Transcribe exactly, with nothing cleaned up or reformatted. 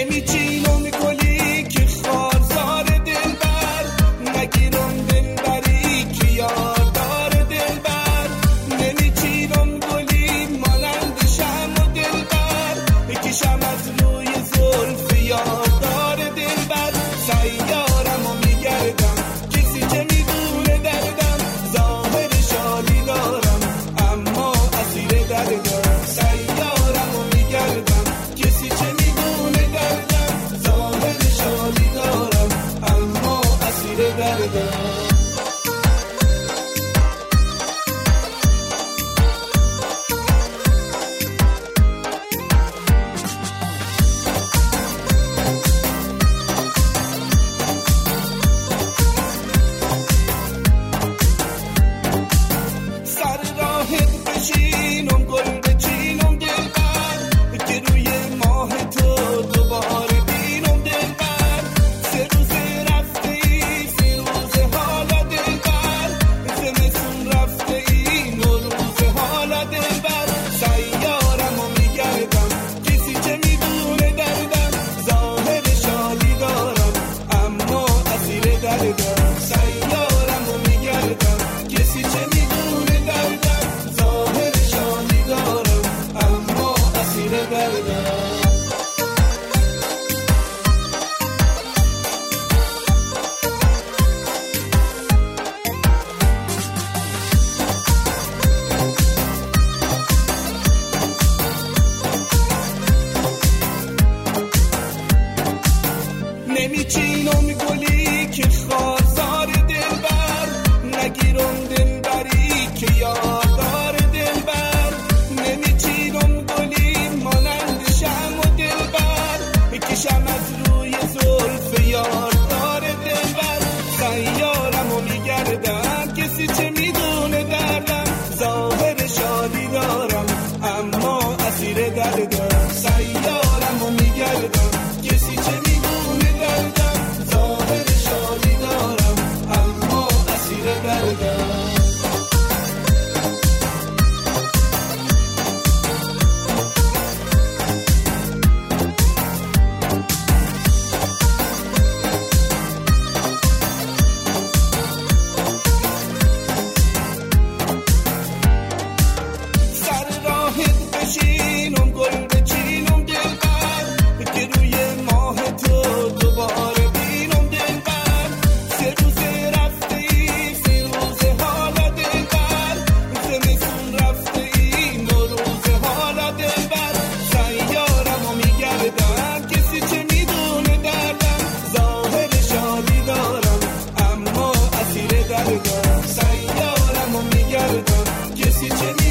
نمیچینم گلی که خارزار دلبر، نگیرم دلبری که یاددار دلبر. نمیچینم گلی مانند شمع و دلبر، بکشم از روی زلف یاددار دلبر. سیارم و میگردم کسی که میدونه دردم، ظاهر شادی دارم اما اسیر دردم. سیارم و میگردم کسی که میدونه دردم، ظاهر شادی دارم اما اسیر دردم. بشینم گل بچینم دلبر، که روی ماه تو دوباره بینم دلبر. سه روز رفته ای سه روز حالا دلبر، زمستون رفته ای نو روز حالا دلبر. سیارم و میگردم کسی که میدونه دردم، ظاهر شادی دارم اما اسیر دردم. سیارم و میگردم کسی که میدونه دردم، ظاهر شادی دارم اما اسیر دردم. نمیچینم گلی که خارزار دلبر، نگیرم دلبری که یاددار دلبر. نمیچینم گلی مانند شمع و دلبر، بکشم از روی زلف یاددار دلبر. سیارم و میگردم کسی چه میدونه دردم، ظاهر شادی دارم اما اسیر دردم. سیارم و میگردم کسی چه میدونه دردم، ظاهر شادی دارم اما اسیر دردم. بشینم گل بچینم دلبر، که روی ماه تو دوباره بینم دلبر. سه روز رفته ای سه روز حالا دلبر، زمستون رفته ای نو روز حالا دلبر. سیارم و میگردم کسی چه میدونه دردم، ظاهر شادی دارم اما اسیر دردم. سیارم و میگردم کسی چه